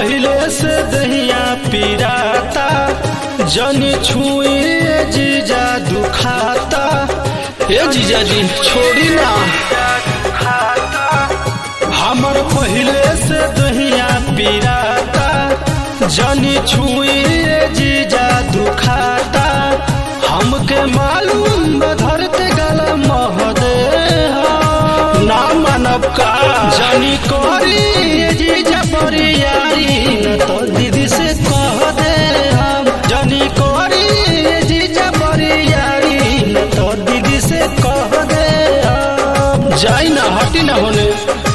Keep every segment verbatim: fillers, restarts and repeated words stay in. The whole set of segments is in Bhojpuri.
पहले से दहिया पिराता, जनी छुई जीजा दुखाता। ए जीजा जी छोड़ी ना, हमर पहले से दहिया पिराता, जनी छुई जीजा दुखाता। हमके मालूम धरते गला महदे ना मानव का, जनी करी जीजा बरियारी न तो दीदी से कह दे हम। जनी करी जीजा बरियारी न तो दीदी से कह दे हम। जाई ना, हटी ना होने।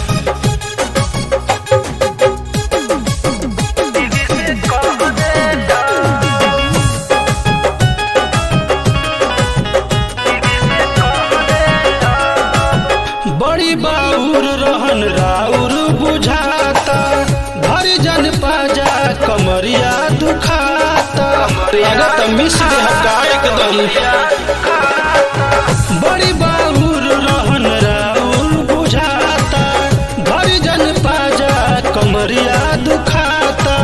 बड़ी बाउर रहन राउर बुझाता, धर जन पाजा कमरिया दुखाता। लागत मिस दे हकाय एकदम। बड़ी बाउर रहन राउर बुझाता, धर जन पाजा कमरिया दुखाता।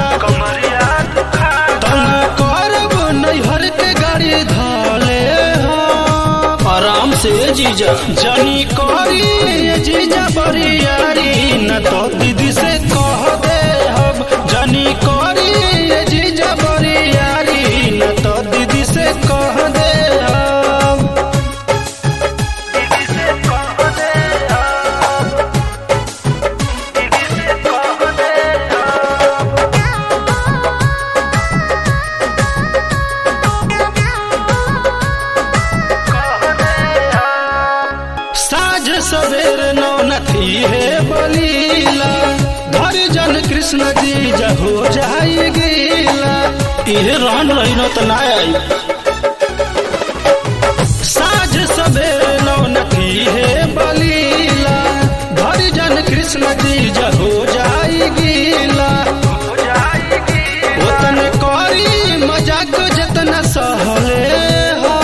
तंग करब नैहर के गाड़ी धले आराम से जीजा। जनी करी जीजा बरियारी न तो दीदी से कह दे हम। जनी करी जीजा बरियारी न तो दीदी से कह दे हम। साझ सवेर नौ नथी है बलीला, धर जन कृष्ण जी जहो जाई गीला। इहे रहन रही न तो ना आई। साझ सवेर नौ नथी है बलीला, धर जन कृष्ण जी जहो जाई गीला। ओतन करी मजाक जतना सहले हो,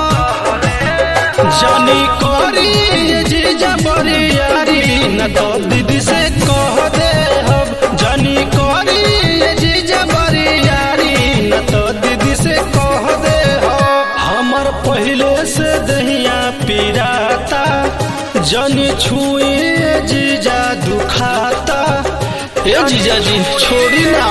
जनी करी जीजा बरियारी न तो दीदी से कह दे हम। जनी करी जीजा बरियारी न तो दीदी से कह दे हम। हमर पहले से दहिया पिराता, जनी छुई जीजा दुखाता। ए जीजा जी छोड़ी ना,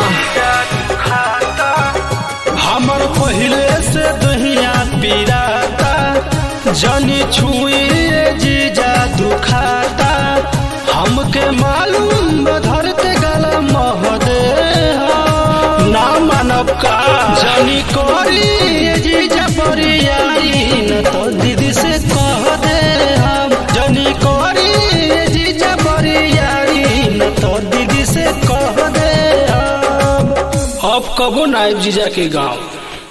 हमर पहले से दहिया पिराता, जनी छुई जीजा दुखाता। हमके मालूम धरते गला महदे ना मानव का, जनी करी जीजा बरियारी न तो दीदी से कह दे हम। जनी करी जीजा बरियारी न तो दीदी से कह दे हम। अब कबो ना जीजा के गाँव।